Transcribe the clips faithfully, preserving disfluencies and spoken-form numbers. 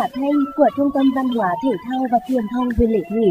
phát thanh của Trung tâm Văn hóa Thể thao và Truyền thông huyện Lệ Thủy.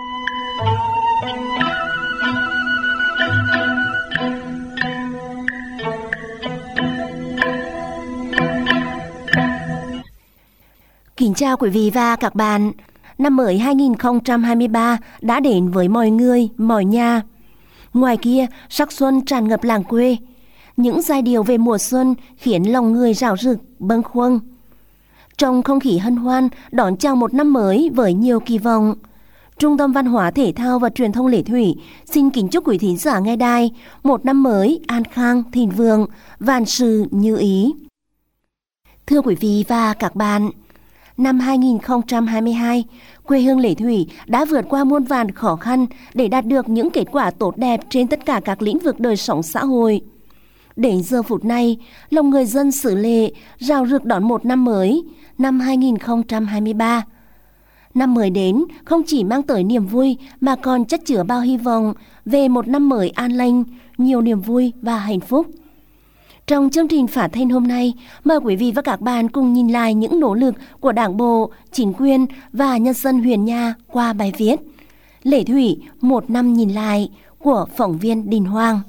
Kính chào quý vị và các bạn. Năm mới hai không hai ba đã đến với mọi người, mọi nhà. Ngoài kia, sắc xuân tràn ngập làng quê. Những giai điệu về mùa xuân khiến lòng người rạo rực, bâng khuâng. Trong không khí hân hoan đón chào một năm mới với nhiều kỳ vọng, Trung tâm Văn hóa Thể thao và Truyền thông Lệ Thủy xin kính chúc quý thính giả nghe đài một năm mới an khang, thịnh vượng, vạn sự như ý. Thưa quý vị và các bạn, năm hai không hai hai, quê hương Lệ Thủy đã vượt qua muôn vàn khó khăn để đạt được những kết quả tốt đẹp trên tất cả các lĩnh vực đời sống xã hội. Đến giờ phút này, lòng người dân xứ Lệ rạo rực đón một năm mới, năm hai không hai ba. Năm mới đến không chỉ mang tới niềm vui mà còn chất chứa bao hy vọng về một năm mới an lành, nhiều niềm vui và hạnh phúc. Trong chương trình phát thanh hôm nay, mời quý vị và các bạn cùng nhìn lại những nỗ lực của Đảng bộ, chính quyền và nhân dân huyện nhà qua bài viết Lệ Thủy một năm nhìn lại của phóng viên Đình Hoàng.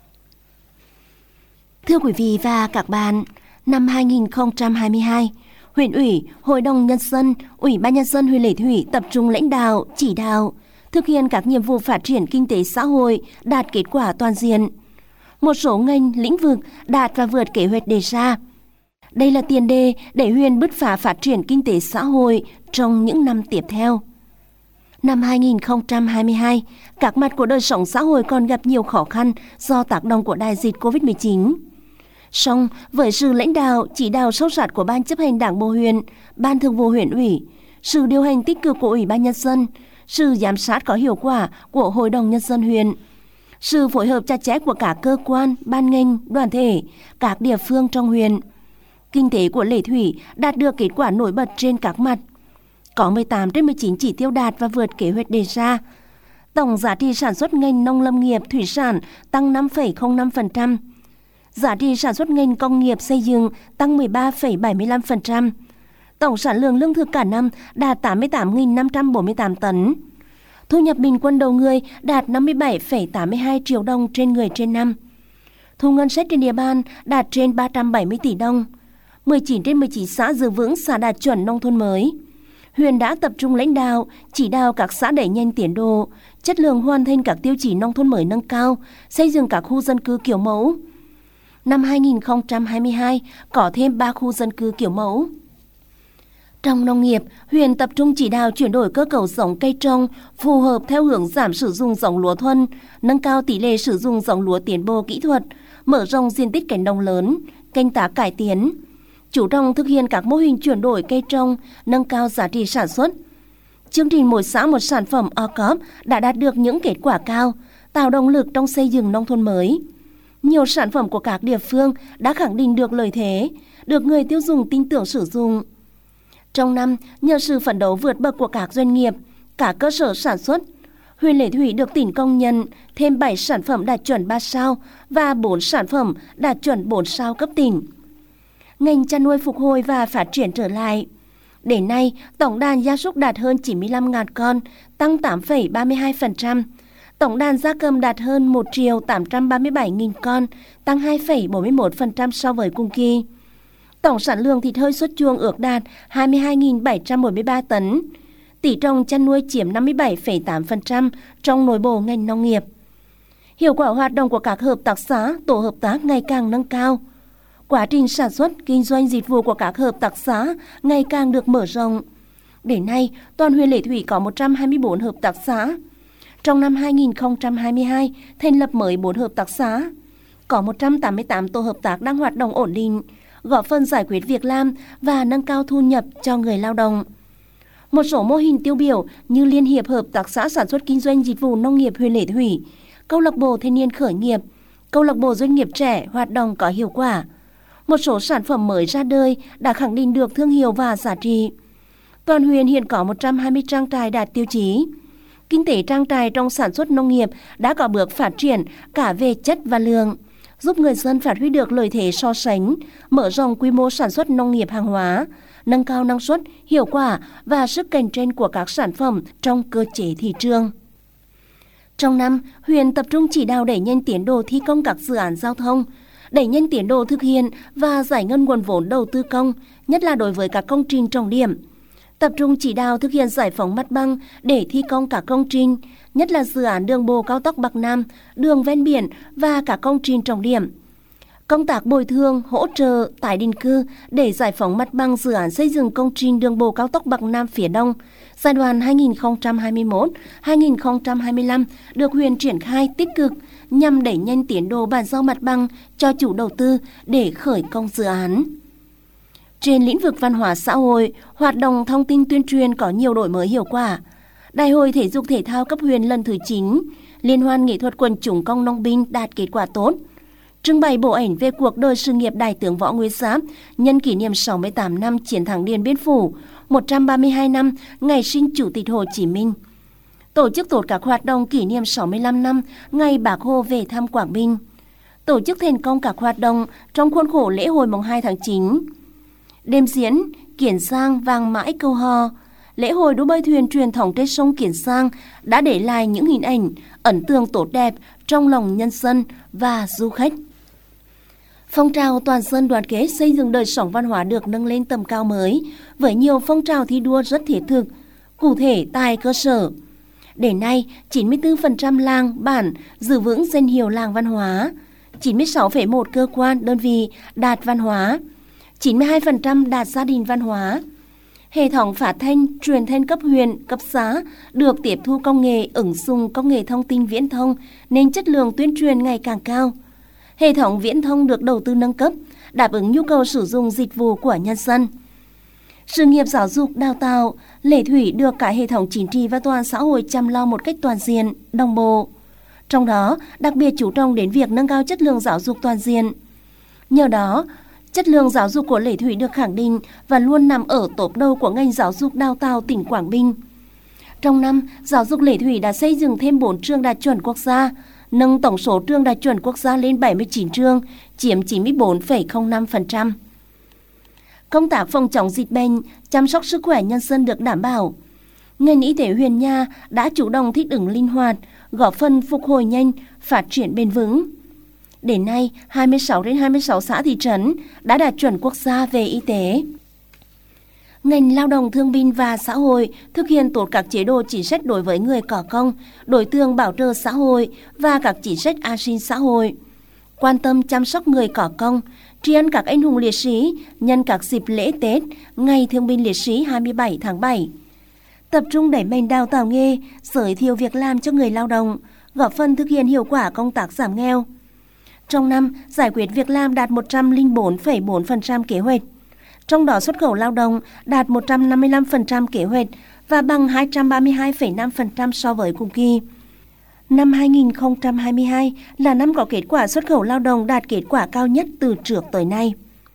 Thưa quý vị và các bạn, năm hai không hai hai, huyện ủy, hội đồng nhân dân, ủy ban nhân dân huyện Lệ Thủy tập trung lãnh đạo, chỉ đạo, thực hiện các nhiệm vụ phát triển kinh tế xã hội đạt kết quả toàn diện. Một số ngành, lĩnh vực đạt và vượt kế hoạch đề ra. Đây là tiền đề để huyện bứt phá phát triển kinh tế xã hội trong những năm tiếp theo. Năm hai không hai hai, các mặt của đời sống xã hội còn gặp nhiều khó khăn do tác động của đại dịch covid mười chín. Song với sự lãnh đạo, chỉ đạo sâu sát của Ban chấp hành Đảng bộ huyện, Ban thường vụ huyện ủy, sự điều hành tích cực của Ủy ban nhân dân, sự giám sát có hiệu quả của Hội đồng nhân dân huyện, sự phối hợp chặt chẽ của các cơ quan, ban ngành, đoàn thể, các địa phương trong huyện, kinh tế của Lệ Thủy đạt được kết quả nổi bật trên các mặt. Có mười tám trên mười chín chỉ tiêu đạt và vượt kế hoạch đề ra. Tổng giá trị sản xuất ngành nông lâm nghiệp thủy sản tăng năm phẩy không năm phần trăm. Giá trị sản xuất ngành công nghiệp xây dựng tăng mười ba phẩy bảy mươi lăm phần trăm. Tổng sản lượng lương thực cả năm đạt tám mươi tám nghìn năm trăm bốn mươi tám tấn. Thu nhập bình quân đầu người đạt năm mươi bảy phẩy tám mươi hai triệu đồng trên người trên năm. Thu ngân sách trên địa bàn đạt trên ba trăm bảy mươi tỷ đồng. mười chín trên mười chín xã giữ vững xã đạt chuẩn nông thôn mới. Huyện đã tập trung lãnh đạo, chỉ đạo các xã đẩy nhanh tiến độ, chất lượng hoàn thành các tiêu chí nông thôn mới nâng cao, xây dựng các khu dân cư kiểu mẫu. Năm hai không hai hai có thêm ba khu dân cư kiểu mẫu. Trong nông nghiệp, huyện tập trung chỉ đạo chuyển đổi cơ cấu giống cây trồng phù hợp theo hướng giảm sử dụng giống lúa thuần, nâng cao tỷ lệ sử dụng giống lúa tiến bộ kỹ thuật, mở rộng diện tích cánh đồng lớn, canh tác cải tiến, chủ động thực hiện các mô hình chuyển đổi cây trồng, nâng cao giá trị sản xuất. Chương trình mỗi xã một sản phẩm ô cốp đã đạt được những kết quả cao, tạo động lực trong xây dựng nông thôn mới. Nhiều sản phẩm của các địa phương đã khẳng định được lợi thế, được người tiêu dùng tin tưởng sử dụng. Trong năm, nhờ sự phấn đấu vượt bậc của các doanh nghiệp, cả cơ sở sản xuất, huyện Lệ Thủy được tỉnh công nhận thêm bảy sản phẩm đạt chuẩn ba sao và bốn sản phẩm đạt chuẩn bốn sao cấp tỉnh. Ngành chăn nuôi phục hồi và phát triển trở lại. Đến nay, tổng đàn gia súc đạt hơn chín mươi lăm nghìn con, tăng tám phẩy ba mươi hai phần trăm. Tổng đàn gia cầm đạt hơn một triệu tám trăm ba mươi bảy nghìn con, tăng hai phẩy bốn mươi mốt phần trăm so với cùng kỳ. Tổng sản lượng thịt hơi xuất chuồng ước đạt hai mươi hai nghìn bảy trăm bốn mươi ba tấn. Tỷ trọng chăn nuôi chiếm năm mươi bảy phẩy tám phần trăm trong nội bộ ngành nông nghiệp. Hiệu quả hoạt động của các hợp tác xã, tổ hợp tác ngày càng nâng cao. Quá trình sản xuất, kinh doanh dịch vụ của các hợp tác xã ngày càng được mở rộng. Đến nay, toàn huyện Lệ Thủy có một trăm hai mươi bốn hợp tác xã. Trong năm hai không hai hai, thành lập mới bốn hợp tác xã. Có một trăm tám mươi tám tổ hợp tác đang hoạt động ổn định, góp phần giải quyết việc làm và nâng cao thu nhập cho người lao động. Một số mô hình tiêu biểu như Liên hiệp Hợp tác xã sản xuất kinh doanh dịch vụ nông nghiệp huyện Lệ Thủy, câu lạc bộ thanh niên khởi nghiệp, câu lạc bộ doanh nghiệp trẻ hoạt động có hiệu quả. Một số sản phẩm mới ra đời đã khẳng định được thương hiệu và giá trị. Toàn huyện hiện có một trăm hai mươi trang trại đạt tiêu chí. Kinh tế trang trại trong sản xuất nông nghiệp đã có bước phát triển cả về chất và lượng, giúp người dân phát huy được lợi thế so sánh, mở rộng quy mô sản xuất nông nghiệp hàng hóa, nâng cao năng suất, hiệu quả và sức cạnh tranh của các sản phẩm trong cơ chế thị trường. Trong năm, huyện tập trung chỉ đạo đẩy nhanh tiến độ thi công các dự án giao thông, đẩy nhanh tiến độ thực hiện và giải ngân nguồn vốn đầu tư công, nhất là đối với các công trình trọng điểm. Tập trung chỉ đạo thực hiện giải phóng mặt bằng để thi công các công trình, nhất là dự án đường bộ cao tốc Bắc Nam, đường ven biển và các công trình trọng điểm. Công tác bồi thường, hỗ trợ, tái định cư để giải phóng mặt bằng dự án xây dựng công trình đường bộ cao tốc Bắc Nam phía Đông giai đoạn hai nghìn không trăm hai mươi mốt đến hai nghìn không trăm hai mươi lăm được huyện triển khai tích cực nhằm đẩy nhanh tiến độ bàn giao mặt bằng cho chủ đầu tư để khởi công dự án. Trên lĩnh vực văn hóa xã hội, hoạt động thông tin tuyên truyền có nhiều đổi mới hiệu quả. Đại hội thể dục thể thao cấp huyện lần thứ chín, Liên hoan nghệ thuật quần chúng công nông binh đạt kết quả tốt. Trưng bày bộ ảnh về cuộc đời sự nghiệp Đại tướng Võ Nguyên Giáp nhân kỷ niệm sáu mươi tám năm chiến thắng Điện Biên Phủ, một trăm ba mươi hai năm ngày sinh Chủ tịch Hồ Chí Minh. Tổ chức tốt các hoạt động kỷ niệm sáu mươi lăm năm ngày Bác Hồ về thăm Quảng Bình. Tổ chức thành công các hoạt động trong khuôn khổ lễ hội mùng hai tháng chín. Đêm diễn Kiển Giang vang mãi câu hò. Lễ hội đua bơi thuyền truyền thống trên sông Kiển Giang đã để lại những hình ảnh ấn tượng tốt đẹp trong lòng nhân dân và du khách. Phong trào toàn dân đoàn kết xây dựng đời sống văn hóa được nâng lên tầm cao mới với nhiều phong trào thi đua rất thiết thực, cụ thể tại cơ sở. Đến nay, chín mươi tư phần trăm làng, bản giữ vững danh hiệu làng văn hóa, chín mươi sáu phẩy một cơ quan, đơn vị đạt văn hóa, chín mươi hai phần trăm đạt gia đình văn hóa. Hệ thống phát thanh, truyền thanh cấp huyện, cấp xã được tiếp thu công nghệ, ứng dụng công nghệ thông tin viễn thông nên chất lượng tuyên truyền ngày càng cao. Hệ thống viễn thông được đầu tư nâng cấp, đáp ứng nhu cầu sử dụng dịch vụ của nhân dân. Sự nghiệp giáo dục đào tạo, Lệ Thủy được cả hệ thống chính trị và toàn xã hội chăm lo một cách toàn diện, đồng bộ. Trong đó, đặc biệt chú trọng đến việc nâng cao chất lượng giáo dục toàn diện. Nhờ đó, chất lượng giáo dục của Lệ Thủy được khẳng định và luôn nằm ở top đầu của ngành giáo dục đào tạo tỉnh Quảng Bình. Trong năm, giáo dục Lệ Thủy đã xây dựng thêm bốn trường đạt chuẩn quốc gia, nâng tổng số trường đạt chuẩn quốc gia lên bảy mươi chín trường, chiếm chín mươi tư phẩy không năm phần trăm. Công tác phòng chống dịch bệnh, chăm sóc sức khỏe nhân dân được đảm bảo. Ngành y tế huyện Nha đã chủ động thích ứng linh hoạt, góp phần phục hồi nhanh, phát triển bền vững. Đến nay, hai mươi sáu trên hai mươi sáu xã thị trấn đã đạt chuẩn quốc gia về y tế. Ngành lao động thương binh và xã hội thực hiện tốt các chế độ chính sách đối với người có công, đối tượng bảo trợ xã hội và các chính sách an sinh xã hội. Quan tâm chăm sóc người có công, tri ân các anh hùng liệt sĩ nhân các dịp lễ Tết, ngày Thương binh Liệt sĩ hai mươi bảy tháng bảy. Tập trung đẩy mạnh đào tạo nghề, giới thiệu việc làm cho người lao động, góp phần thực hiện hiệu quả công tác giảm nghèo. Trong năm, giải quyết việc làm đạt một trăm lẻ bốn phẩy bốn phần trăm kế hoạch. Trong đó xuất khẩu lao động đạt một trăm năm mươi lăm phần trăm kế hoạch và bằng hai trăm ba mươi hai phẩy năm phần trăm so với cùng kỳ. Năm hai nghìn không trăm hai mươi hai là năm có kết quả xuất khẩu lao động đạt kết quả cao nhất từ trước tới nay.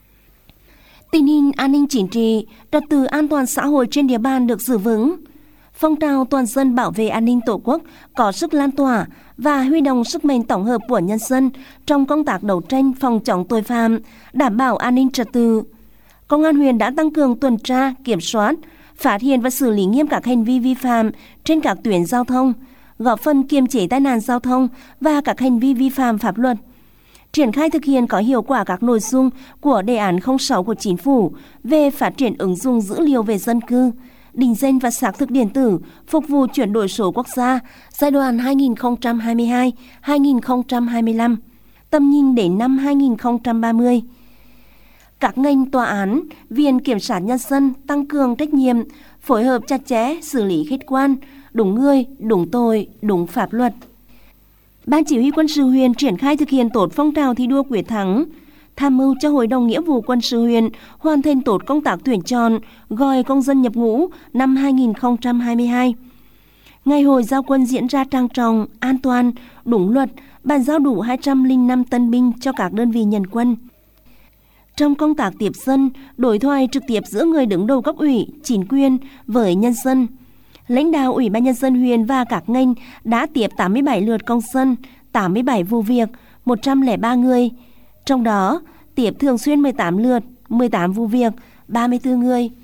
Tình hình an ninh chính trị, trật tự an toàn xã hội trên địa bàn được giữ vững. Phong trào toàn dân bảo vệ an ninh Tổ quốc có sức lan tỏa và huy động sức mạnh tổng hợp của nhân dân trong công tác đấu tranh phòng chống tội phạm, đảm bảo an ninh trật tự. Công an huyện đã tăng cường tuần tra, kiểm soát, phát hiện và xử lý nghiêm các hành vi vi phạm trên các tuyến giao thông, góp phần kiềm chế tai nạn giao thông và các hành vi vi phạm pháp luật. Triển khai thực hiện có hiệu quả các nội dung của đề án không sáu của Chính phủ về phát triển ứng dụng dữ liệu về dân cư, định danh và xác thực điện tử phục vụ chuyển đổi số quốc gia giai đoạn hai nghìn không trăm hai mươi hai đến hai nghìn không trăm hai mươi lăm, tầm nhìn đến năm hai nghìn không trăm ba mươi. Các ngành tòa án, Viện Kiểm sát Nhân dân tăng cường trách nhiệm, phối hợp chặt chẽ, xử lý khách quan, đúng người, đúng tội, đúng pháp luật. Ban Chỉ huy Quân sự huyện triển khai thực hiện tốt phong trào thi đua quyết thắng, tham mưu cho Hội đồng Nghĩa vụ Quân sự huyện hoàn thành tốt công tác tuyển chọn, gọi công dân nhập ngũ năm hai nghìn không trăm hai mươi hai. Ngày hội giao quân diễn ra trang trọng, an toàn, đúng luật, bàn giao đủ hai trăm lẻ năm tân binh cho các đơn vị nhận quân. Trong công tác tiếp dân, đối thoại trực tiếp giữa người đứng đầu cấp ủy, chính quyền với nhân dân, lãnh đạo Ủy ban Nhân dân huyện và các ngành đã tiếp tám mươi bảy lượt công dân, tám mươi bảy vụ việc, một trăm lẻ ba người. Trong đó, tiếp thường xuyên mười tám lượt, mười tám vụ việc, ba mươi tư người.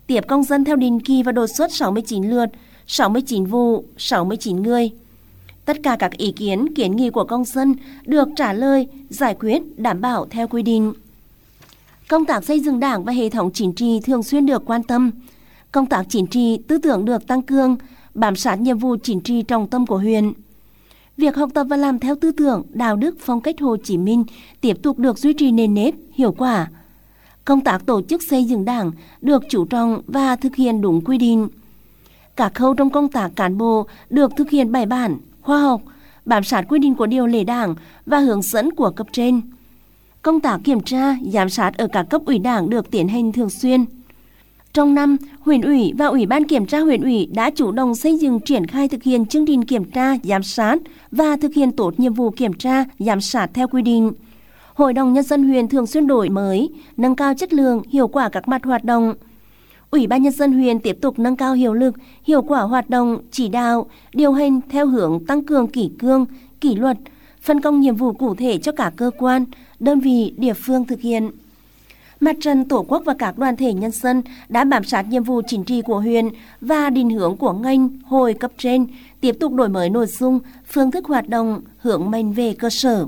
tiếp công dân theo định kỳ và đột xuất sáu mươi chín lượt, sáu mươi chín vụ, sáu mươi chín người. Tất cả các ý kiến, kiến nghị của công dân được trả lời, giải quyết, đảm bảo theo quy định. Công tác xây dựng Đảng và hệ thống chính trị thường xuyên được quan tâm. Công tác chính trị, tư tưởng được tăng cường, bám sát nhiệm vụ chính trị trọng tâm của huyện. Việc học tập và làm theo tư tưởng, đạo đức, phong cách Hồ Chí Minh tiếp tục được duy trì nền nếp, hiệu quả. Công tác tổ chức xây dựng Đảng được chú trọng và thực hiện đúng quy định. Các khâu trong công tác cán bộ được thực hiện bài bản, khoa học, bám sát quy định của điều lệ Đảng và hướng dẫn của cấp trên. Công tác kiểm tra, giám sát ở các cấp ủy Đảng được tiến hành thường xuyên. Trong năm, huyện ủy và ủy ban kiểm tra huyện ủy đã chủ động xây dựng triển khai thực hiện chương trình kiểm tra, giám sát và thực hiện tốt nhiệm vụ kiểm tra, giám sát theo quy định. Hội đồng Nhân dân huyện thường xuyên đổi mới, nâng cao chất lượng, hiệu quả các mặt hoạt động. Ủy ban Nhân dân huyện tiếp tục nâng cao hiệu lực, hiệu quả hoạt động, chỉ đạo, điều hành theo hướng tăng cường kỷ cương, kỷ luật, phân công nhiệm vụ cụ thể cho cả cơ quan, đơn vị, địa phương thực hiện. Mặt trận Tổ quốc và các đoàn thể nhân dân đã bám sát nhiệm vụ chính trị của huyện và định hướng của ngành, hội cấp trên, tiếp tục đổi mới nội dung, phương thức hoạt động, hướng mạnh về cơ sở.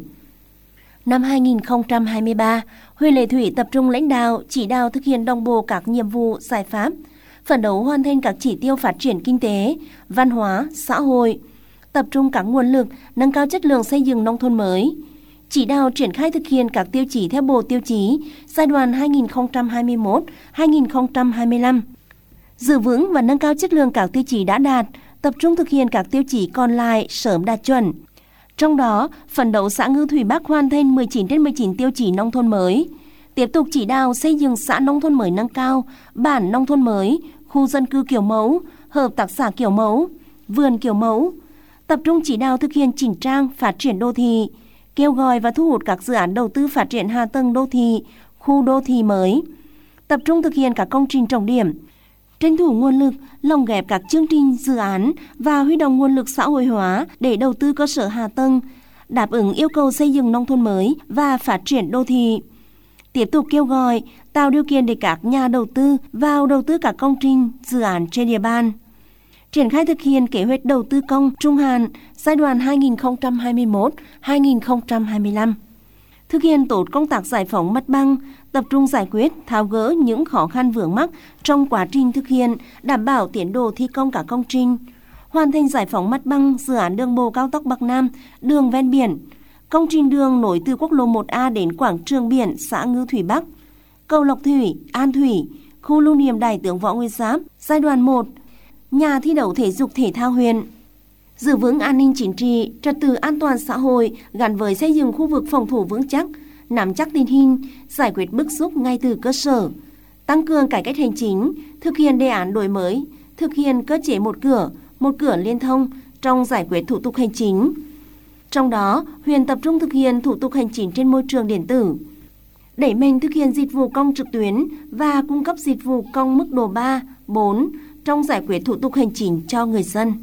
Năm hai nghìn không trăm hai mươi ba, huyện Lệ Thủy tập trung lãnh đạo, chỉ đạo thực hiện đồng bộ các nhiệm vụ, giải pháp, phấn đấu hoàn thành các chỉ tiêu phát triển kinh tế, văn hóa, xã hội, tập trung các nguồn lực, nâng cao chất lượng xây dựng nông thôn mới, chỉ đạo triển khai thực hiện các tiêu chí theo Bộ Tiêu chí giai đoạn hai nghìn không trăm hai mươi mốt đến hai nghìn không trăm hai mươi lăm. Giữ vững và nâng cao chất lượng các tiêu chí đã đạt, tập trung thực hiện các tiêu chí còn lại sớm đạt chuẩn. Trong đó, phấn đấu xã Ngư Thủy Bắc hoàn thành mười chín trên mười chín tiêu chí nông thôn mới. Tiếp tục chỉ đạo xây dựng xã nông thôn mới nâng cao, bản nông thôn mới, khu dân cư kiểu mẫu, hợp tác xã kiểu mẫu, vườn kiểu mẫu. Tập trung chỉ đạo thực hiện chỉnh trang, phát triển đô thị, kêu gọi và thu hút các dự án đầu tư phát triển hạ tầng đô thị, khu đô thị mới. Tập trung thực hiện các công trình trọng điểm, tranh thủ nguồn lực, lồng ghép các chương trình, dự án và huy động nguồn lực xã hội hóa để đầu tư cơ sở hạ tầng, đáp ứng yêu cầu xây dựng nông thôn mới và phát triển đô thị. Tiếp tục kêu gọi, tạo điều kiện để các nhà đầu tư vào đầu tư các công trình, dự án trên địa bàn. Triển khai thực hiện kế hoạch đầu tư công trung hạn giai đoạn hai nghìn không trăm hai mươi mốt đến hai nghìn không trăm hai mươi lăm. Thực hiện tốt công tác giải phóng mặt bằng, tập trung giải quyết, tháo gỡ những khó khăn vướng mắc trong quá trình thực hiện, đảm bảo tiến độ thi công các công trình, hoàn thành giải phóng mặt bằng dự án đường bộ cao tốc Bắc Nam, đường ven biển, công trình đường nối từ quốc lộ một A đến quảng trường biển xã Ngư Thủy Bắc, cầu Lộc Thủy, An Thủy, khu lưu niệm Đại tướng Võ Nguyên Giáp, giai đoạn một, nhà thi đấu thể dục thể thao huyện. Giữ vững an ninh chính trị, trật tự an toàn xã hội gắn với xây dựng khu vực phòng thủ vững chắc, nắm chắc tình hình, giải quyết bức xúc ngay từ cơ sở, tăng cường cải cách hành chính, thực hiện đề án đổi mới, thực hiện cơ chế một cửa, một cửa liên thông trong giải quyết thủ tục hành chính. Trong đó, huyện tập trung thực hiện thủ tục hành chính trên môi trường điện tử, đẩy mạnh thực hiện dịch vụ công trực tuyến và cung cấp dịch vụ công mức độ ba, bốn trong giải quyết thủ tục hành chính cho người dân.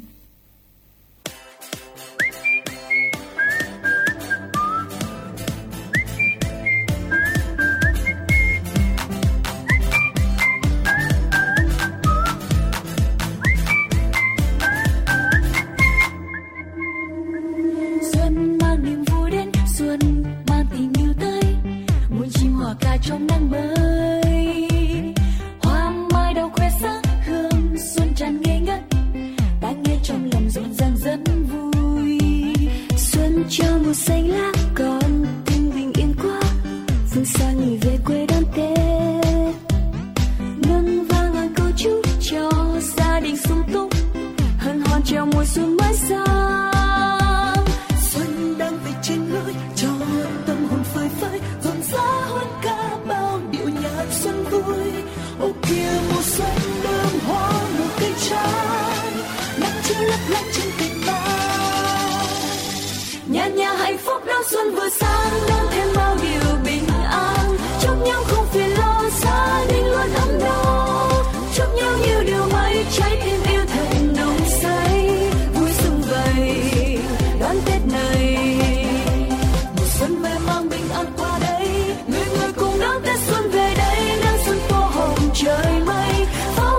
Trong nắng mới, hoa mai đâu khoe sắc hương xuân tràn ngây ngất, ta nghe trong lòng rộn ràng rất vui. Xuân cho màu xanh lá còn tình bình yên quá, phương xa người về quê đón Tết. Ngân vang ngàn câu chúc cho gia đình sum túc, hân hoan chào mùa xuân mới sang. Xuân đang về trên lối cho tâm hồn phơi phới, rộn rã hơn cả xuân vui. Ô kia mùa xuân đơm hoa nụ cây trái, nắng chiếu lấp lánh trên cành mai. Nhà nhà hạnh phúc đón xuân vừa sang, đón thêm bao điều bình an. Chúc nhau không phiền lo, gia đình luôn ấm no. Chúc nhau nhiều điều may, trái tim yêu thương nồng say. Vui xuân vầy đón Tết này, mùa xuân về mang bình an qua đây. Người người cùng đón Tết xuân về đây, trời mây pháo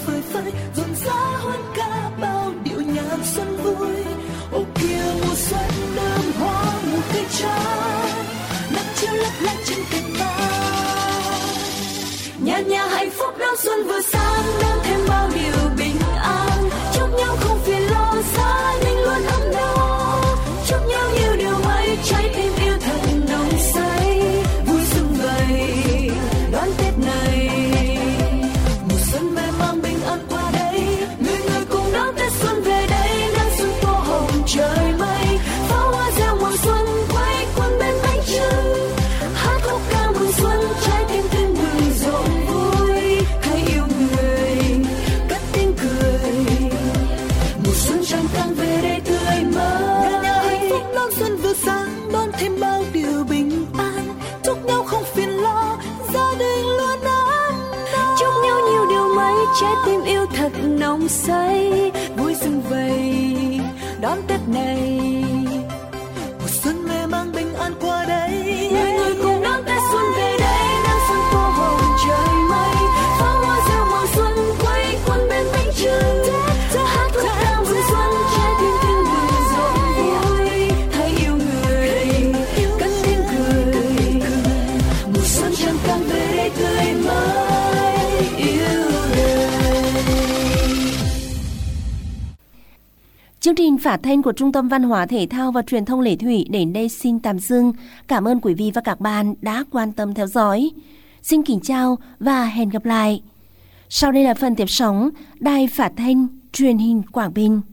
phơi phới rộn rã hơn cả bao điệu nhạc xuân vui. Ô kia mùa xuân đơm hoa mùa cây trái, nắng chiếu lấp lánh trên cành mai. Nhà nhà hạnh phúc đón xuân vừa sang, đón thêm bao điều bình an. Chúc nhau không phiền lo, gia đình luôn ấm no. Chúc nhau nhiều điều may, trái tim yêu thật nồng say. Vui xuân vầy đón Tết này, mùa xuân về mang bình an qua đây. Người người cùng đón Tết xuân về đây, nắng xuân tô hồng trời mây. Pháo hoa reo mùa xuân quay quanh bên bánh trưng, hát khúc ca mừng xuân, trái tim thêm mừng rộn vui. Hãy yêu người cất tiếng cười, mùa xuân trăng càng về đây tươi mới. Nhà nhà hạnh phúc đón xuân vừa sáng, đón thêm bao điều bình an. Chúc nhau không phiền lo, gia đình luôn ấm no. Chúc nhau nhiều điều may, trái tim yêu thật nồng say. Vui xuân vầy đón Tết này, mùa xuân về mang bình an qua đây. Người người cùng đón Tết xuân về đây, nắng xuân tô hồng trời mây. Pháo hoa reo mùa xuân quay quanh bên bánh trưng, hát khúc ca mừng xuân, trái tim thêm mừng rộn vui. Hãy yêu người cất tiếng cười, mùa xuân trăng càng về đây tươi mới yêu đời. Chương trình phát thanh của Trung tâm Văn hóa Thể thao và Truyền thông Lệ Thủy đến đây xin tạm dừng. Cảm ơn quý vị và các bạn đã quan tâm theo dõi. Xin kính chào và hẹn gặp lại. Sau đây là phần tiếp sóng Đài Phát thanh Truyền hình Quảng Bình.